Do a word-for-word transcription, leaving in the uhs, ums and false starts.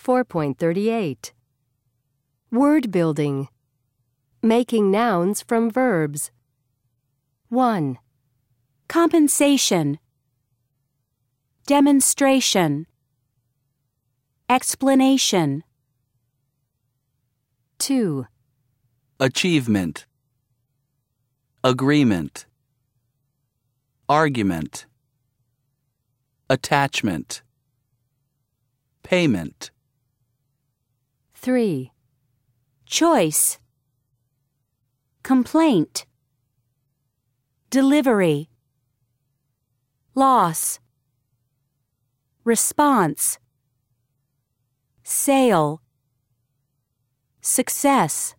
four point thirty-eight. Word building. Making nouns from verbs. one. Compensation. Demonstration. Explanation. two. Achievement. Agreement. Argument. Attachment. Payment. three. Choice. Complaint. Delivery. Loss. Response. Sale. Success.